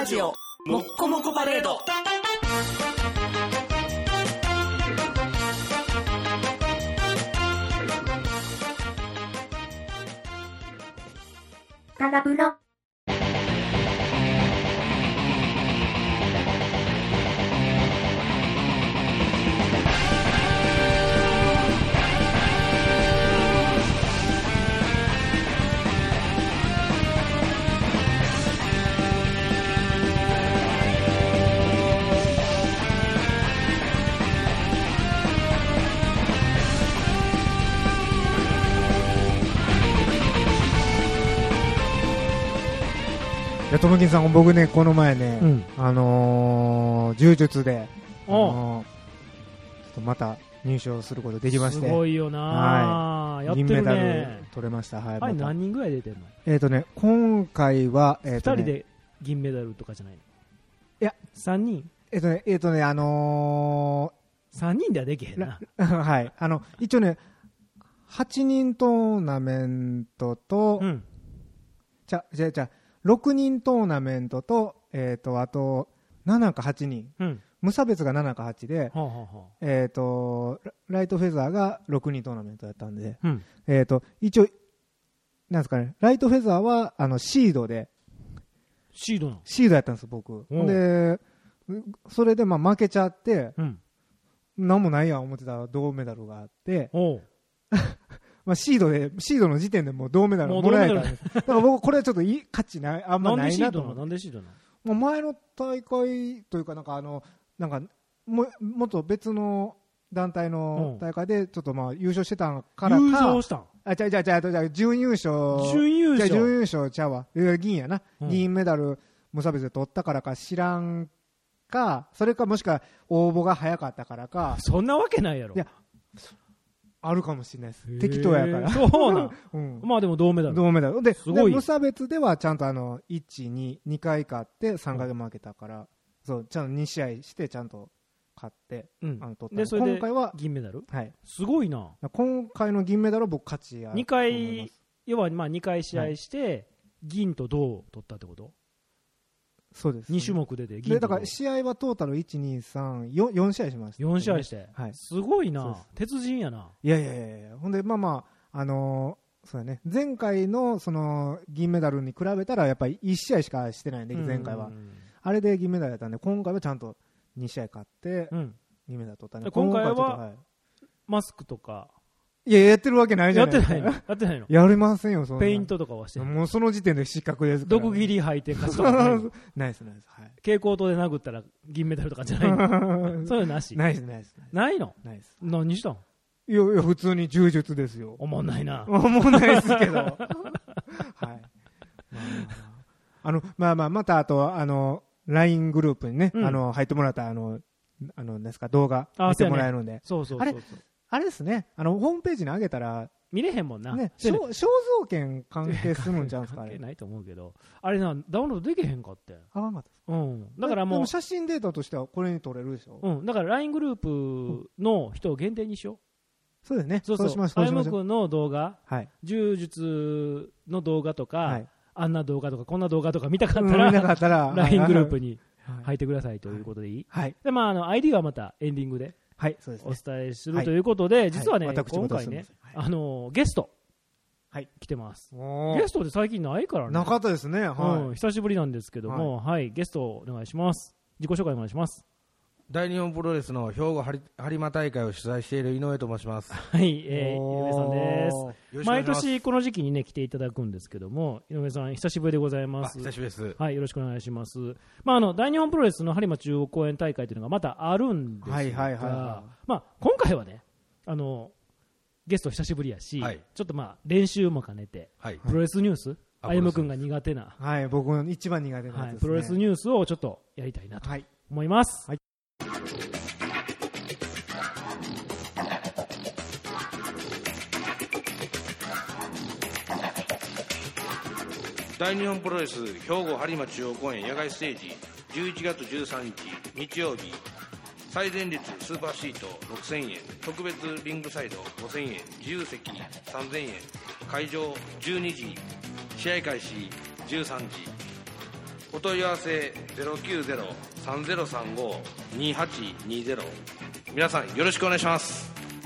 ラジオもっこもこパレード。 タラブロ。 ともきんさん、僕ね、この前ね、柔術で、ちょっとまた入賞することできまして。 すごいよな、はい、やってるね。 銀メダル取れました。はい。 あれ何人ぐらい出てるの？ 今回は、 2人で銀メダルとかじゃないの？ いや、 3人？ 3 人ではできへんな。 はい。一応ね、8人トーナメントと、6人トーナメントと、あと、7か8人。無差別が7か8で、ライトフェザーが6人トーナメントやったんで、一応、なんですかね、ライトフェザーは、シードで、 シードやったんです、僕。で、それで、負けちゃって、なんもないや思ってたら銅メダルがあって、シードの時点でもう銅メダルもらえたんです。だから僕、これはちょっと価値ない、あんまないなと思って。 なんでシードなの？前の大会というか、もっと別の団体の大会で、ちょっと優勝してたからか。 優勝したん？ 準優勝ちゃうわ。銀やな。銀メダル、無差別で取ったからか知らんか、それかもしくは応募が早かったからか。 そんなわけないやろ。 いや、あるかもしれないです。適当やから。 そうなん。まあでも銅メダル。 銅メダル。で、無差別ではちゃんと1、2回勝って3回負けたから、そう、ちゃんと2試合してちゃんと勝って、取った。 で、それで今回は銀メダル？はい。すごいな。 今回の銀メダルは僕勝ちや。 2回、要は2回試合して、銀と銅を取ったってこと？ そうです。 2種目出て銀と銅。 だから試合はトータル1、2、3、4試合しました。 4試合して。はい。すごいな。鉄人やな。 いや。ほんで、そうやね。前回のその銀メダルに比べたらやっぱり1試合しかしてないんで、前回は。あれで銀メダルやったんで、今回はちゃんと2試合勝って、銀メダル取ったんで。 今回は、マスクとか。 いや、やってるわけないじゃないですか。 やってないの？ やりませんよ、そんな。 ペイントとかはしてない。 もうその時点で失格ですから。 毒斬り吐いて勝つとかないの？ ないです。はい。 蛍光灯で殴ったら銀メダルとかじゃないの？そういうのなし？ ないです。 ないの？ ないです。 何したん？ いや、普通に柔術ですよ。 おもんないな。 おもんないですけど。はい。またあと、LINE グループにね、入ってもらったですか、動画見てもらえるんで。 そう。 あれですね、ホームページに上げたら、 見れへんもんな。 ね、肖像権関係するんちゃうんすか？ 関係ないと思うけど。あれな、ダウンロードできへんかって。 あかんかったですか？ だからもう。 写真データとしてはこれに撮れるでしょ？ だから LINE グループの人を限定にしよう。 そうですね。 そうしましょう。あやむくんの動画、柔術の動画とか、あんな動画とか、こんな動画とか見たかったら、LINE グループに入ってくださいということでいい？はい。で、ID はまたエンディングで。はい、そうですね。お伝えするということで、実はね、今回ね、ゲスト、来てます。ゲストで最近ないからね。 なかったですね。はい。 久しぶりなんですけども、はい、ゲストお願いします。自己紹介お願いします。 大日本プロレスの兵庫播磨大会を主催している井上と申します。 はい、井上さんです。毎年この時期にね、来ていただくんですけども、井上さん、久しぶりでございます。 久しぶりです。 はい、よろしくお願いします。大日本プロレスの播磨中央公演大会というのがまたあるんですが、今回はね、ゲスト久しぶりやし、ちょっと練習も兼ねて、プロレスニュース、あゆむくんが苦手な、 はい、僕の一番苦手なやつですね。 プロレスニュースをちょっとやりたいなと思います。はい。 大日本プロレス兵庫播磨中央公園野外ステージ11月13日日曜日、最前列スーパーシート6000円、特別リングサイド5000円、自由席3000円、会場12時、試合開始13時、 お問い合わせ 090-3035-2820 皆さんよろしくお願いします。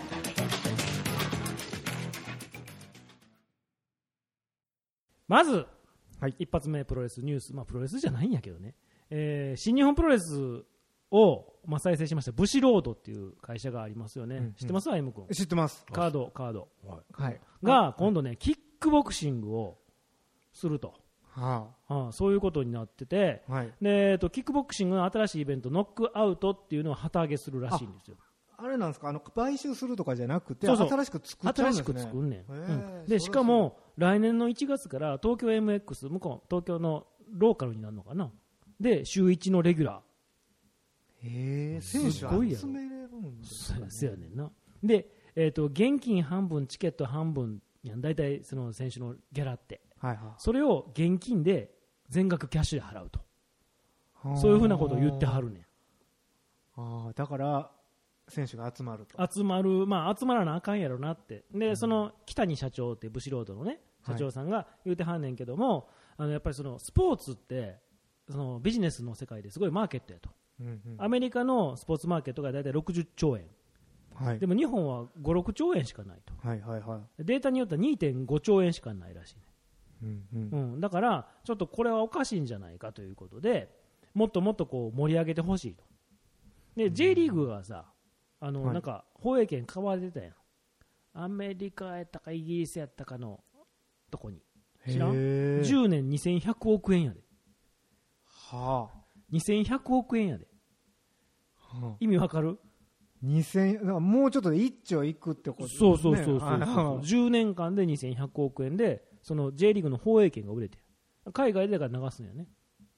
まず、一発目プロレスニュース、プロレスじゃないんやけどね、新日本プロレスを、再生しましたブシロードっていう会社がありますよね、知ってます M 君。 知ってます。 カード、が今度ねキックボクシングをすると、そういうことになってて、でキックボクシングの新しいイベントノックアウトっていうのを旗揚げするらしいんですよ。 あれなんですか、買収するとかじゃなくて、新しく作っちゃうんですね。 新しく作んねん。でしかも来年の1月から東京 MX 向こう東京のローカルになるのかなで週1のレギュラー。選手集めれるんですかね。 そうやねんな。で、現金半分チケット半分やん、大体その選手のギャラって、それを現金で全額キャッシュで払うと、そういうふうなことを言ってはるねん。だから選手が集まると。 集まらなあかんやろなって。で、その北谷社長ってブシロードのね社長さんが言うてはんねんけども、やっぱりそのスポーツってそのビジネスの世界ですごいマーケットやと。アメリカのスポーツマーケットが大体60兆円、でも日本は5、6兆円しかないと、データによっては 2.5 兆円しかないらしいね、だからちょっとこれはおかしいんじゃないかということで、もっともっとこう盛り上げてほしいと。で J リーグがさ、なんか放映権買われてたやん、アメリカやったかイギリスやったかのとこに、知らん？10年2100億円やで。2100億円やで、意味わかる ？2000、もうちょっとで1兆いくってことですね。 そう10年間で2100億円でその J リーグの放映権が売れて、海外でだから流すんやね、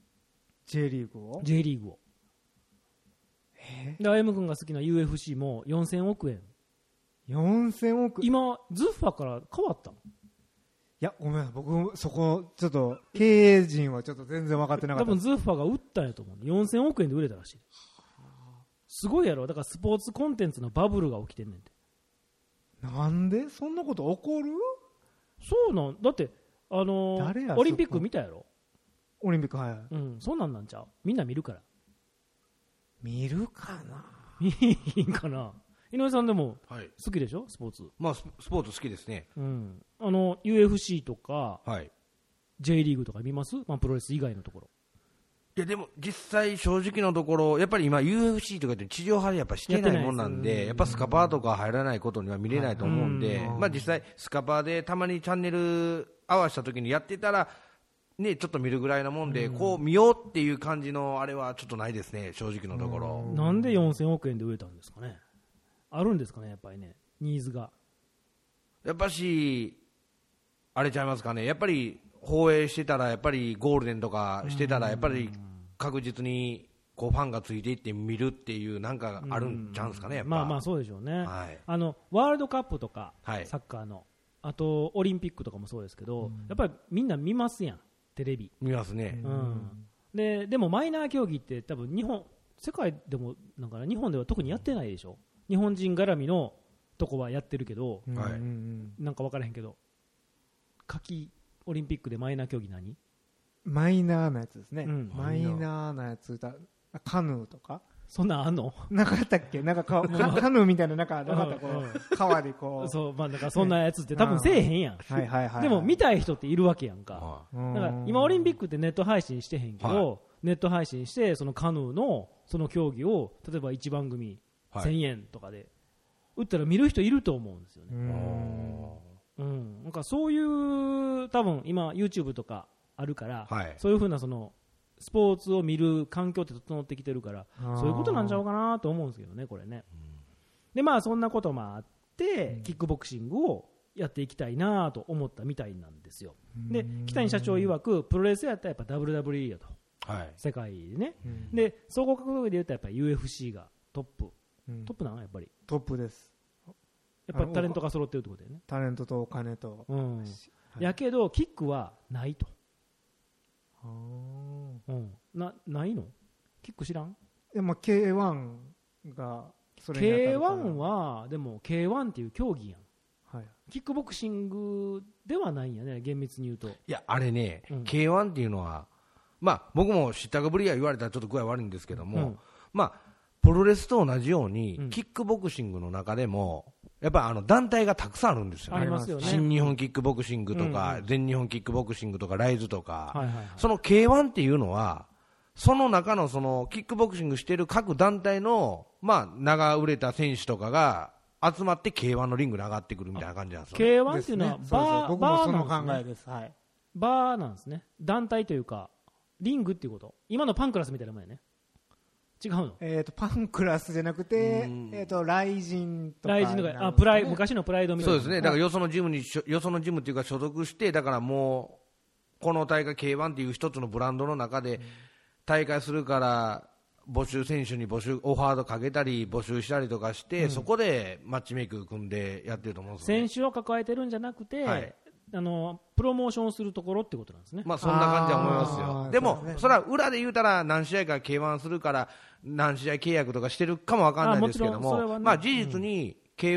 J リーグを。 J リーグを。で M 君が好きな UFC も4000億円。 4000億今ズッファから変わったの？ いや、ごめん、僕そこちょっと経営陣はちょっと全然分かってなかった。 多分ズッファが売ったんやと思う。4000億円で売れたらしい。すごいやろ。だからスポーツコンテンツのバブルが起きてんねんて。 なんでそんなこと起こる？ そうなん、だってオリンピック見たやろ。 オリンピック、 そんなんちゃう。みんな見るから。 見るかな。 見いんかな。井上さんでも好きでしょ、スポーツ。 スポーツ好きですね。 UFC とか、J リーグとか見ます？プロレス以外のところ。 いやでも実際正直のところやっぱり今 UFC とかって地上波でやっぱしてないもんなんで、やっぱスカパーとか入らないことには見れないと思うんで、実際スカパーでたまにチャンネル合わせた時にやってたらね、ちょっと見るぐらいなもんで、こう見ようっていう感じのあれはちょっとないですね、正直のところ。 なんで4000億円で売れたんですかね。あるんですかね、やっぱりね、ニーズが。 やっぱしあれちゃいますかね、やっぱり放映してたら、やっぱりゴールデンとかしてたら、やっぱり確実にこうファンがついていって見るっていうなんかあるんちゃうんですかね、やっぱ。 そうでしょうね、ワールドカップとか、サッカーの、あとオリンピックとかもそうですけど、やっぱりみんな見ますやん、テレビ。 見ますね。 でもマイナー競技って多分世界でもなんか日本では特にやってないでしょ。日本人絡みのとこはやってるけど、なんか分からへんけど、オリンピックでマイナー競技何？ マイナーなやつですね。マイナーなやつだ。カヌーとか。 そんなんあんの？ なかったっけ？なんかカヌーみたいな、なんかなかった、こう川でこう。 そう、なんかそんなやつって多分せえへんやん。でも見たい人っているわけやんか。だから今オリンピックってネット配信してへんけど、ネット配信してそのカヌーのその競技を例えば1番組1000円とかで売ったら見る人いると思うんですよね。なんかそういう多分今 YouTube とかあるから、そういうふうなそのスポーツを見る環境って整ってきてるから、そういうことなんちゃうかなと思うんですけどね、これね。でそんなこともあって、キックボクシングをやっていきたいなと思ったみたいなんですよ。で北谷社長曰くプロレスやったらやっぱ WWE やと、世界でね。で総合格闘技で言ったらやっぱり UFC がトップなの、やっぱりトップです。 やっぱりタレントが揃ってるってことだよね。 タレントとお金と、 やけどキックはないと。ないの？キック知らん？ K1 がそれに当たるから。K1 はでも K1 っていう競技やん。キックボクシングではないんやね、厳密に言うと。 いやあれね、K1 っていうのはまあ僕も知ったかぶりや言われたらちょっと具合悪いんですけども、まあプロレスと同じように、キックボクシングの中でもやっぱ団体がたくさんあるんですよね。 ありますよね。 新日本キックボクシングとか、全日本キックボクシングとかライズとか、その K1 っていうのはその中のそのキックボクシングしている各団体のまあ名が売れた選手とかが集まって K1 のリングに上がってくるみたいな感じなんですよ、ね。 K1 っていうのは僕もその考えです。はい。 バーなんですね。団体というかリングっていうこと。今のパンクラスみたいなもんやね。違うの？ パンクラスじゃなくて、ライジンとか、 昔のプライドみたいな。 そうですね。だからよそのジムっていうか所属して、だからもうこの大会 K1 っていう一つのブランドの中で大会するから選手にオファードかけたり募集したりとかして、そこでマッチメイク組んでやってると思うんですよね。 選手を抱えてるんじゃなくて、はい、プロモーションするところってことなんですね。 まあそんな感じは思いますよ。でもそれは裏で言うたら何試合か K1 するから何試合契約とかしてるかもわかんないですけども、まあ事実に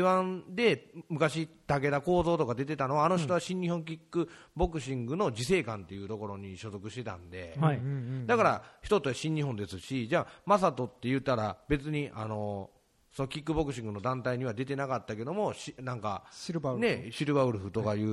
K1 で昔武田幸三とか出てたのは、あの人は新日本キックボクシングの自制館っていうところに所属してたんで、だから人とは新日本ですし、じゃあ正人って言ったら別にそのキックボクシングの団体には出てなかったけども、なんかシルバーウルフとかいう、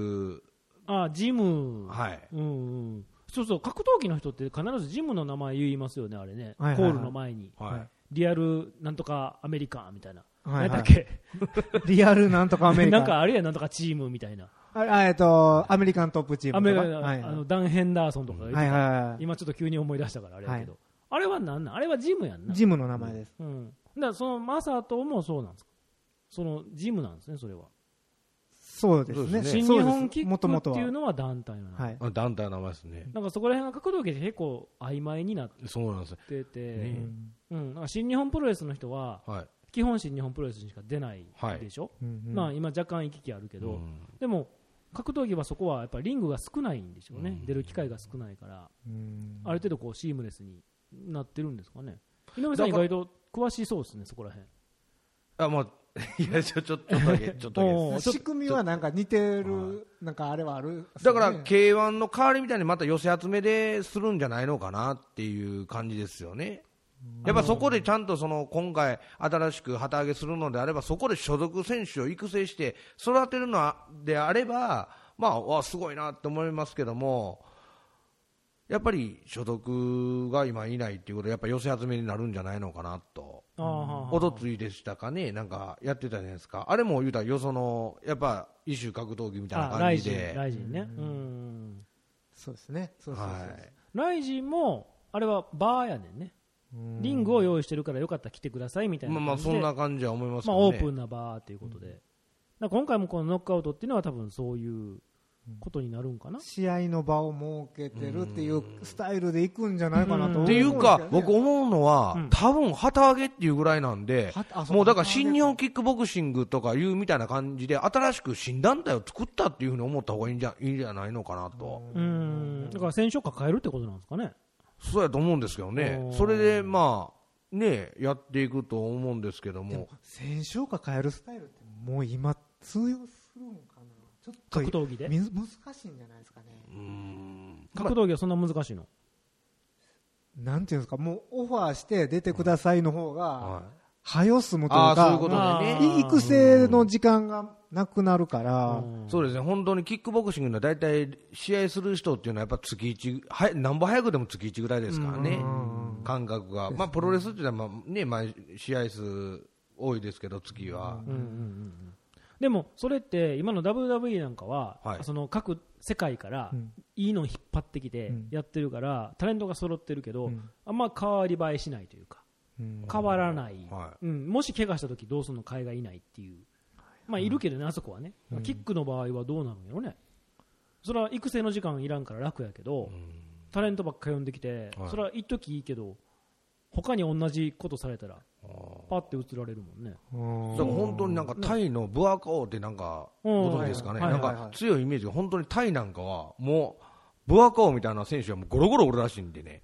ジム、 はい、 そうそう、格闘技の人って必ずジムの名前言いますよね、あれね、コールの前に、リアルなんとかアメリカみたいな、何だっけ、 リアルなんとかアメリカ、 なんかあれやなんとかチームみたいな、 アメリカントップチームとか、ダン・ヘンダーソンとか言ってた、今ちょっと急に思い出したからあれやけど、あれは何なん？あれはジムやんな。 ジムの名前です。 だからそのマサトもそうなんですか。そのジムなんですね、それは。 そうですね。 新日本キックっていうのは団体の名前。 団体の名前ですね。 なんかそこら辺が格闘技で結構曖昧になってて、 そうなんですなんか新日本プロレスの人は、基本新日本プロレスにしか出ないでしょ。まあ今若干行き来あるけど、でも格闘技はそこはやっぱりリングが少ないんでしょうね。出る機会が少ないから、ある程度こうシームレスになってるんですかね。井上さん意外と詳しそうですね、そこら辺。 もういやちょっとだけ仕組みはなんか似てる、なんかあれはある。 だから K1 の代わりみたいにまた寄せ集めでするんじゃないのかなっていう感じですよね。やっぱそこでちゃんと今回新しく旗揚げするのであれば、そこで所属選手を育成して育てるのであれば、まあすごいなって思いますけども、やっぱり所属が今いないっていうことで、やっぱ寄せ集めになるんじゃないのかなと。おとついでしたかね、なんかやってたじゃないですか。あれも言うたらよそのやっぱ一種格闘技みたいな感じで。 ライジンね。 そうですね。 ライジンもあれはバーやねんね。リングを用意してるからよかったら来てくださいみたいな感じで。 まあそんな感じは思いますけどね。 オープンなバーということで。今回もこのノックアウトっていうのは多分そういうことになるんかな。 試合の場を設けてるっていうスタイルでいくんじゃないかなと思う、 っていうか僕思うのは、多分旗揚げっていうぐらいなんで、もうだから新日本キックボクシングとかいうみたいな感じで新しく新団体を作ったっていうふうに思った方がいいんじゃないのかなと。 だから選手を抱えるってことなんですかね。 そうやと思うんですけどね。それでまあねやっていくと思うんですけども。でも選手を抱えるスタイルってもう今通用するのかな。ちょっと格闘技で難しいんじゃないですかね。 格闘技はそんな難しいの？ なんていうんですか、もうオファーして出てくださいの方が早進むというか、 そういうことでね、 育成の時間がなくなるから。 そうですね。本当にキックボクシングの大体試合する人っていうのはやっぱ月1、なんぼ早くでも月1ぐらいですからね、感覚が。まあプロレスっていうのはね、試合数多いですけど月は。 でもそれって今の WWE なんかは、その各世界からいいのを引っ張ってきてやってるから、タレントが揃ってるけど、あんま変わり映えしないというか、変わらない、もし怪我した時どうするの、海外いないっていう、まあいるけどね、あそこはね。キックの場合はどうなるんやろね。それは育成の時間いらんから楽やけど、タレントばっか呼んできて、それは一時いいけど他に同じことされたらパッて映られるもんね。 だから本当になんかタイのブアカオってなんかご存知ですかね。なんか強いイメージが、本当にタイなんかはもうブアカオみたいな選手はもうゴロゴロおるらしいんでね。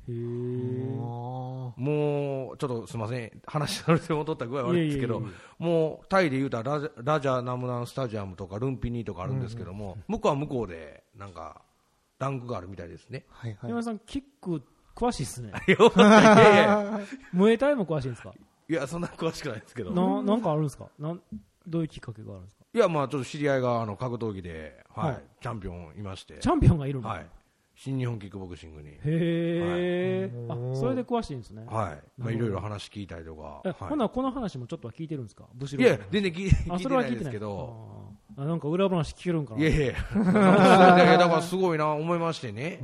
もうちょっとすみません、話されて戻った具合悪いですけど、もうタイで言うたらラジャナムナンスタジアムとかルンピニーとかあるんですけども、向こうは向こうでなんかランクがあるみたいですね。 山田さん、キックっ詳しいっすね。 いやいやムエタイも詳しいんですか？ いや、そんな詳しくないですけど。 なんかあるんですか？どういうきっかけがあるんですか？ いや、まあちょっと知り合いが格闘技で、はい、チャンピオンいまして。 チャンピオンがいるの？ はい。新日本キックボクシングに。 へー。あ、それで詳しいんですね。 はい。まあいろいろ話聞いたりとか。 ほな、この話もちょっとは聞いてるんですか？ いや、全然聞いてないですけど。 なんか裏話聞けるんかな？ いやいや。だからすごいな、思いましてね。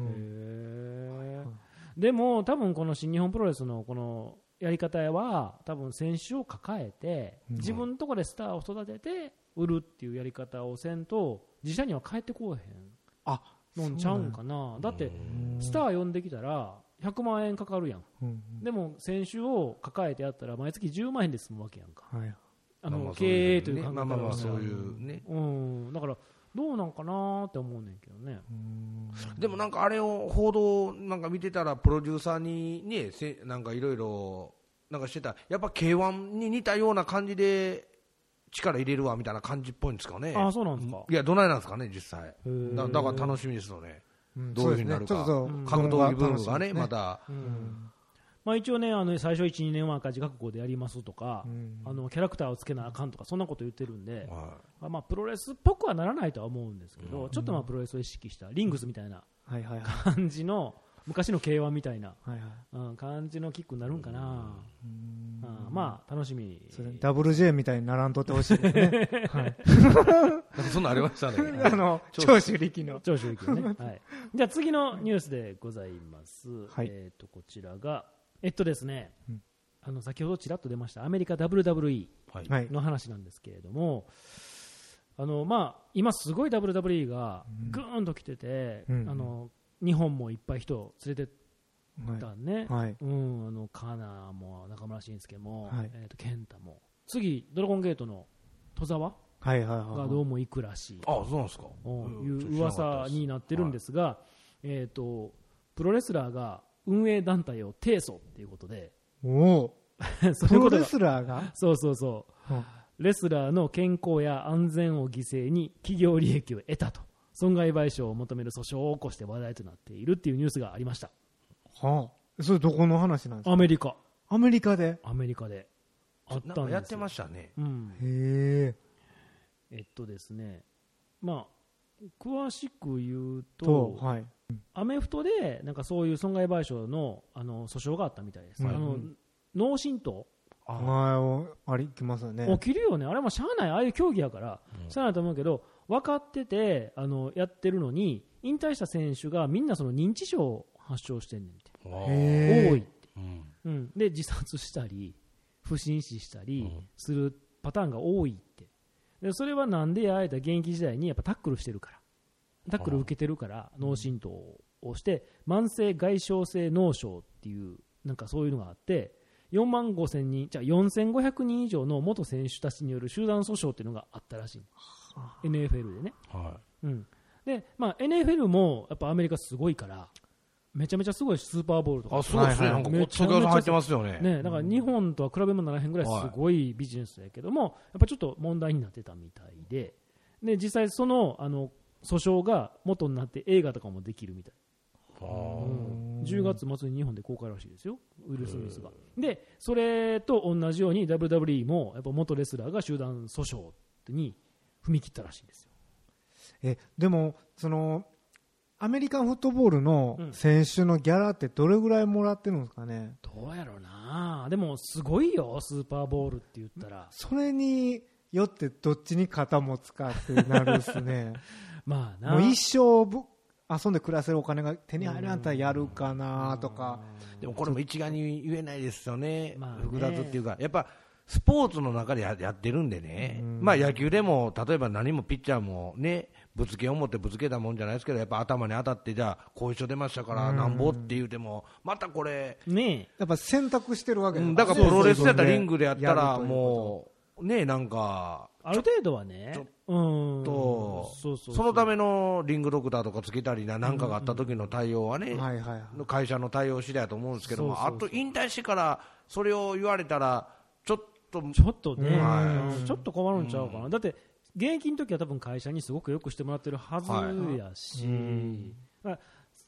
でも、多分この新日本プロレスのこのやり方は、多分選手を抱えて、自分のところでスターを育てて、売るっていうやり方をせんと、自社には帰ってこうへん。 あ、 のんちゃうんかな。だって、スター呼んできたら、100万円かかるやん。でも、選手を抱えてやったら、毎月10万円で済むわけやんか。経営という考え方はそういうね。 だから、どうなんかなって思うねんけどね。 でもなんかあれを報道なんか見てたら、プロデューサーにね、なんかいろいろなんかしてた、やっぱ K1 に似たような感じで力入れるわみたいな感じっぽいんですかね。 あ、そうなんですか。 いや、どないなんですかね、実際。だから楽しみですよね。どういうふうになるか。格闘技ブームがね、また。 まあ一応ね、最初1、2年は赤字覚悟でやりますとか、キャラクターをつけなあかんとか、そんなこと言ってるんで、まあプロレスっぽくはならないとは思うんですけど、ちょっとまあプロレスを意識したリングスみたいな感じの、昔の K1 みたいな感じのキックになるんかな。まあ楽しみ。 ダブル J みたいにならんとってほしいですね。 そんなありましたね。 長州力の。 長州力ね。じゃあ次のニュースでございます。こちらが、ですね、先ほどちらっと出ましたアメリカ WWE の話なんですけれども、まあ、今すごい WWE がぐーんと来てて、日本もいっぱい人連れてったね、カナも中村慎介も、健太も、次、ドラゴンゲートの戸沢がどうも行くらしいという噂になってるんですが、プロレスラーが運営団体を提訴ということで、 プロレスラーがそう、レスラーの健康や安全を犠牲に企業利益を得たと損害賠償を求める訴訟を起こして話題となっているっていうニュースがありました。 それどこの話なんですか？ アメリカであったんですよ。やってましたね。 へえ。ですね、まあ詳しく言うと、アメフトでなんかそういう損害賠償の訴訟があったみたいです。脳震盪ありきますよね。 起きるよね。あれもしゃあない、ああいう競技やからしゃあないと思うけど、分かっててやってるのに、引退した選手がみんなその認知症を発症してんねんて。多いって、で自殺したり不審死したりするパターンが多いって。でそれはなんでや、現役時代にやっぱタックルしてるから、タックル受けてるから脳震盪をして慢性外傷性脳症っていうなんかそういうのがあって、4万5,000人じゃあ4500人以上の元選手たちによる集団訴訟っていうのがあったらしい。NFL でね。で、まあ NFL もやっぱアメリカすごいからめちゃめちゃすごいスーパーボールとか。 そうですね。なんかめちゃめちゃ入ってますよね。 だから日本とは比べもならへんぐらいすごいビジネスだけども、やっぱちょっと問題になってたみたいで、実際その訴訟が元になって映画とかもできるみたい。10月末に日本で公開らしいですよ、ウィル・スミスが。でそれと同じように WWE もやっぱ元レスラーが集団訴訟に踏み切ったらしいんですよ。でもそのアメリカンフットボールの選手のギャラってどれぐらいもらってるんですかね。 どうやろうな。でもすごいよ、スーパーボールって言ったら。 それによってどっちに肩持つかってなるっすね。 まあな、 もう一生遊んで暮らせるお金が手に入らんたらやるかなとか。 でもこれも一概に言えないですよね。複雑っていうか、やっぱスポーツの中で やってるんでね、まあ野球でも例えば何もピッチャーもね、ぶつけを持ってぶつけたもんじゃないですけど、やっぱ頭に当たってじゃあ後遺症出ましたからなんぼって言うてもまたこれね、やっぱ選択してるわけだからプロレスやったらリングでやったらもうね、なんかある程度はね、 そのためのリングドクターとかつけたりなんかがあった時の対応はね、会社の対応次第だと思うんですけども、あと引退してからそれを言われたらちょっとね、 ちょっと困るんちゃうかな。だって現役の時は多分会社にすごくよくしてもらってるはずやし、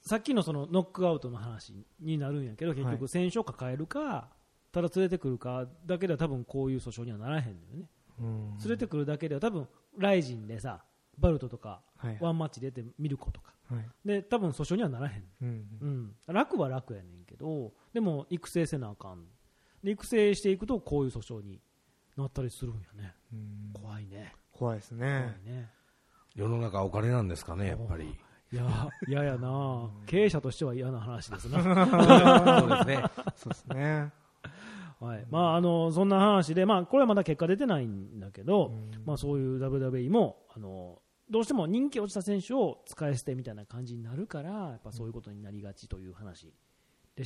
さっきのそのノックアウトの話になるんやけど、結局選手を抱えるかただ連れてくるかだけでは多分こういう訴訟にはならへんのよね。連れてくるだけでは多分ライジンでさバルトとかワンマッチ出てミルコとか、で多分訴訟にはならへん、楽は楽やねんけど、でも育成せなあかんで、育成していくとこういう訴訟になったりするんやね。怖いね。 怖いですね。 世の中お金なんですかね、やっぱり。 いや、嫌やな。経営者としては嫌な話ですな。 そうですね。 そうですね。 はい。まあ、そんな話で、まあ、これはまだ結果出てないんだけど、まあ、そういう WWE も、どうしても人気落ちた選手を使い捨てみたいな感じになるから、やっぱそういうことになりがちという話でした。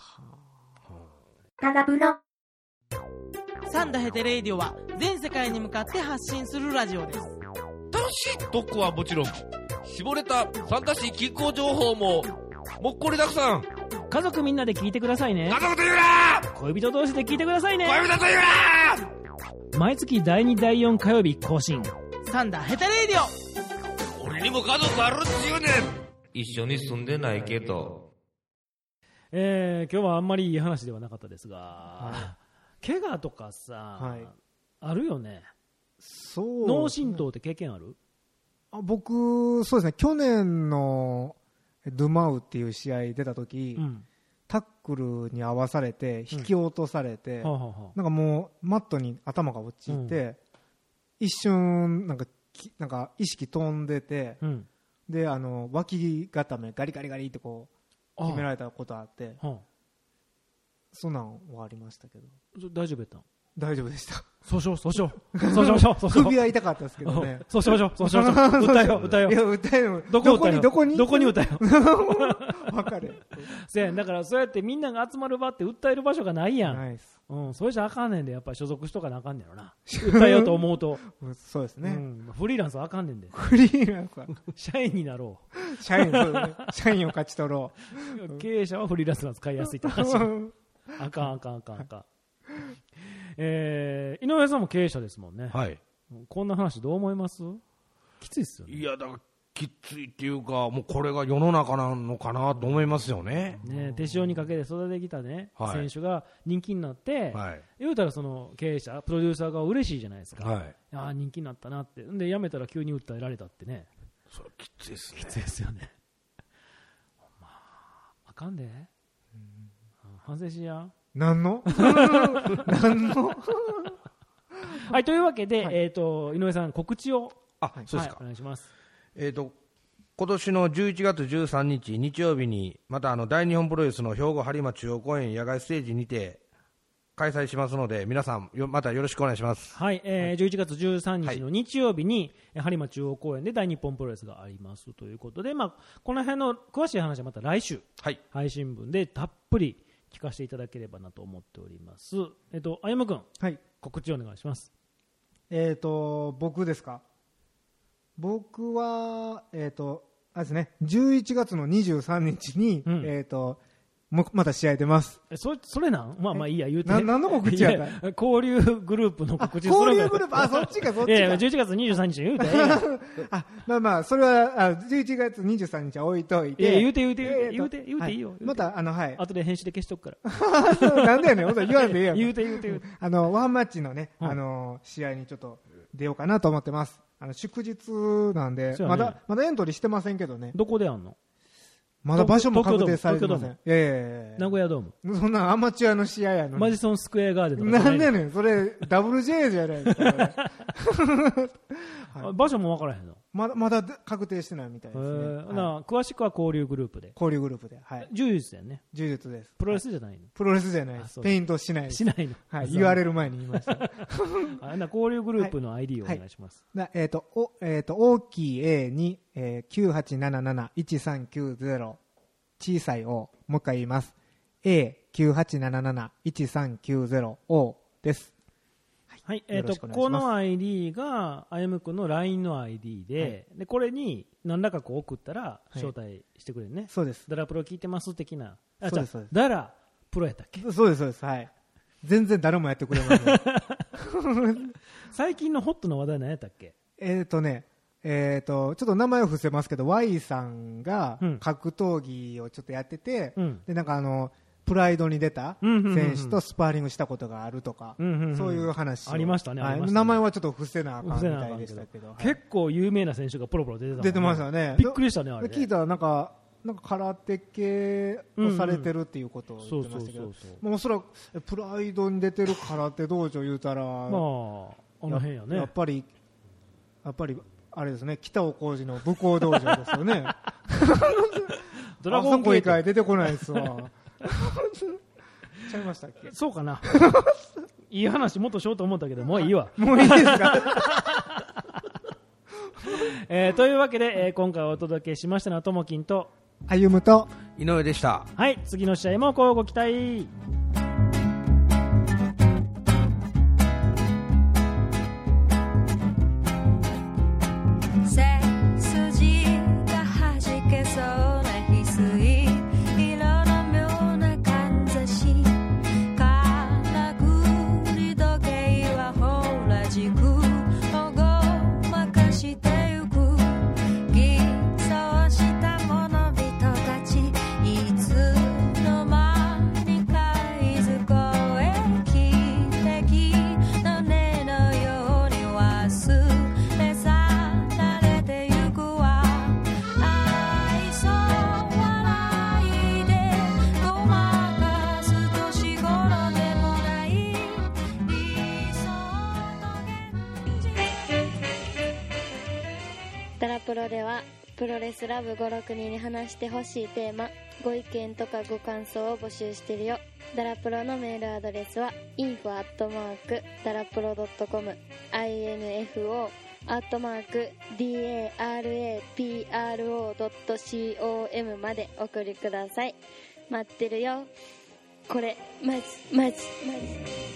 タラブロサンダヘテレイディオは全世界に向かって発信するラジオです。 楽しい特攻はもちろん、絞れた参加し気候情報ももっこりたくさん。 家族みんなで聞いてくださいね。 家族と言うな。 恋人同士で聞いてくださいね。 恋人と言うな。毎月第2第4火曜日更新、 サンダヘテレイディオ。俺にも家族あるっちゅうねん。一緒に住んでないけど。 今日はあんまりいい話ではなかったですが、怪我とかさ、あるよね。 そう脳震盪って経験ある？ 僕、そうですね、去年のドゥマウっていう試合出た時、タックルに合わされて引き落とされて、なんかもうマットに頭が落ちて、一瞬なんか意識飛んでて、で脇固めガリガリガリってこう決められたことあって、そんなんはありましたけど。 大丈夫やった？ 大丈夫でした。 訴訟首は痛かったですけどね。 訴えよ。いや、 訴えよ。 どこに訴えよ。 わかる。 だからそうやってみんなが集まる場って訴える場所がないやん。 ないです。 それじゃあかんねんで、やっぱり所属しとかなあかんねんやろな。訴えようと思うと。 そうですね。 フリーランスはあかんねんで。 フリーランスは社員になろう。社員を勝ち取ろう。経営者はフリーランスが使いやすいって話。あかん。井上さんも経営者ですもんね。 はい。 こんな話どう思います？きついっすよね。 いや、だからきついっていうか、もうこれが世の中なのかなと思いますよね。 手塩にかけて育ててきたね、選手が人気になって、言うたらその経営者、プロデューサーが嬉しいじゃないですか。人気になったなって。で、辞めたら急に訴えられたってね。 それきついですね。 きついですよね。あかんで。反省しや。 何のはい、というわけで、井上さん、告知をそうですか、 お願いします。 今年の11月13日日曜日にまた大日本プロレスの兵庫播磨中央公園野外ステージにて開催しますので、皆さんまたよろしくお願いします。 はい、11月13日の日曜日に播磨中央公園で大日本プロレスがありますということで、この辺の詳しい話はまた来週、配信分でたっぷり聞かせていただければなと思っております。あやむくん、告知お願いします。 僕ですか。僕はあれですね、11月の23日に、また試合出ます。 それなんまあいいや、言うて。 何の告知やった？ 交流グループの告知。 交流グループ、そっちか。 11月23日に言うて。 まあ、それは、11月23日は置いといて。 言うていいよ。 また、 後で編集で消しとくから。 なんだよね、言わんでいいやん。 言うて。 ワンマッチのね、試合にちょっと出ようかなと思ってます。祝日なんで、まだエントリーしてませんけどね。 どこでやんの？ まだ場所も確定されてません。 名古屋ドーム。 そんなアマチュアの試合やのに。 マジソンスクエアガーデンとか。 なんでねん、それ WJ じゃないですか。 場所も分からへんの？ まだ確定してないみたいですね。 詳しくは交流グループで。 交流グループで。 柔術だよね。 柔術です。 プロレスじゃないの？ プロレスじゃないです。ペイントしないです。 しないの。 言われる前に言いました。 交流グループの ID をお願いします。 大きい A に98771390。小さい O、もう一回言います。A98771390O です。 はい、この ID があやむくんの LINE の ID で、これに何らか送ったら招待してくれるね。 そうです。 ダラプロ聞いてます的な。 そうです。 ダラプロやったっけ？ そうです。はい。全然誰もやってくれません。 最近のホットな話題何やったっけ？ ちょっと名前を伏せますけど Y さんが格闘技をちょっとやってて、でなんかプライドに出た選手とスパーリングしたことがあるとか、そういう話ありましたね。 名前はちょっと伏せなあかんみたいでしたけど、 結構有名な選手がポロポロ出てたもんね。 出てましたね。 びっくりしたね、あれね。 聞いたらなんか空手系をされてるっていうことを言ってましたけど、おそらくプライドに出てる空手道場言うたら、 まああの辺やね。 やっぱりあれですね、北尾浩二の武功道場ですよね。 ドラゴンゲート。あそこ以外出てこないですわ。ちゃいましたっけ？ そうかな。いい話もっとしようと思ったけど、もういいわ。 もういいですか？ というわけで、今回お届けしましたのはともきんと歩むと井上でした。 はい、次の試合もこうご期待。 ダラプロではプロレスラブ5、6人に話してほしいテーマ、ご意見とかご感想を募集してるよ。ダラプロのメールアドレスは info@darapro.com info@darapro.com まで送りください。待ってるよ。これマジ